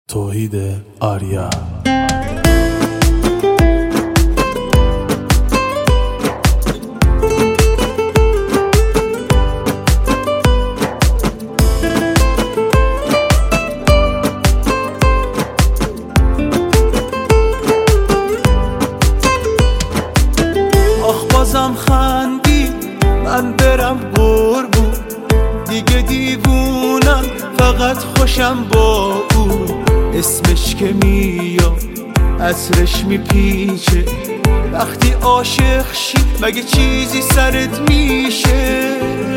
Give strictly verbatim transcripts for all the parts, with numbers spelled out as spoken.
توحید آریا. آخ بازم خندی من برم قربون، دیگه دیوونم فقط خوشم با او. اسمش که میاد عطرش میپیچه، وقتی عاشق شی مگه چیزی سرت میشه؟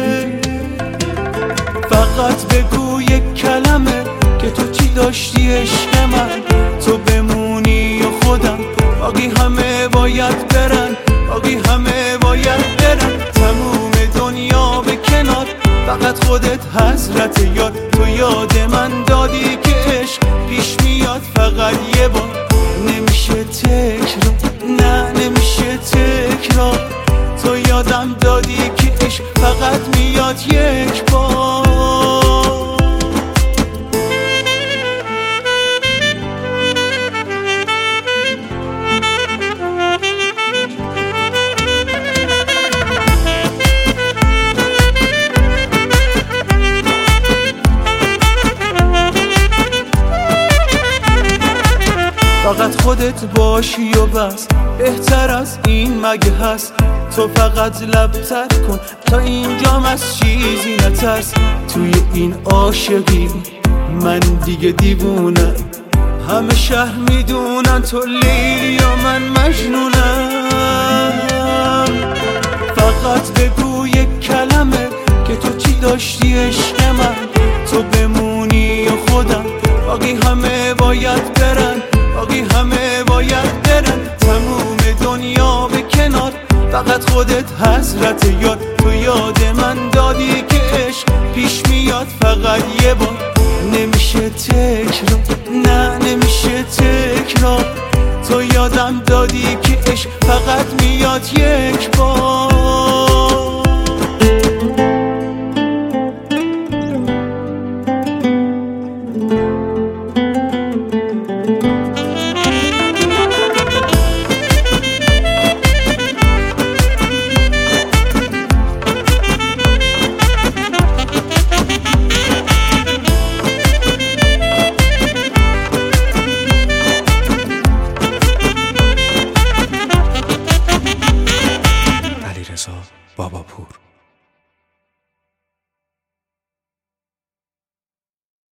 فقط بگو یک کلمه که تو چی داشتی عشق من، تو بمونی و خودم باقی همه باید برن، باقی همه باید برن. تموم دنیا به کنار، فقط خودت حضرت یاد. تو یاد من دادی که عشق پیش میاد فقط یه بار، نمیشه تکرار، نه نمیشه تکرار. تو یادم دادی که عشق فقط میاد یک بار. فقط خودت باشی و بس، بهتر از این مگه هست؟ تو فقط لب تر کن تا اینجام از چیزی نترس. توی این عاشقی من دیگه دیوونم، همه شهر میدونن تو لیلی و من مجنونم. فقط بگو یک کلمه که تو چی داشتی عشق من، تو بمونی و خودم باقی همه باید برن، باقی همه باید برن. تموم دنیا به کنار، فقط خودت حضرت یاد. تو یاد من دادی که عشق پیش میاد فقط یه بار، نمیشه تکرار، نه نمیشه تکرار. تو یادم دادی که عشق فقط میاد یک بار.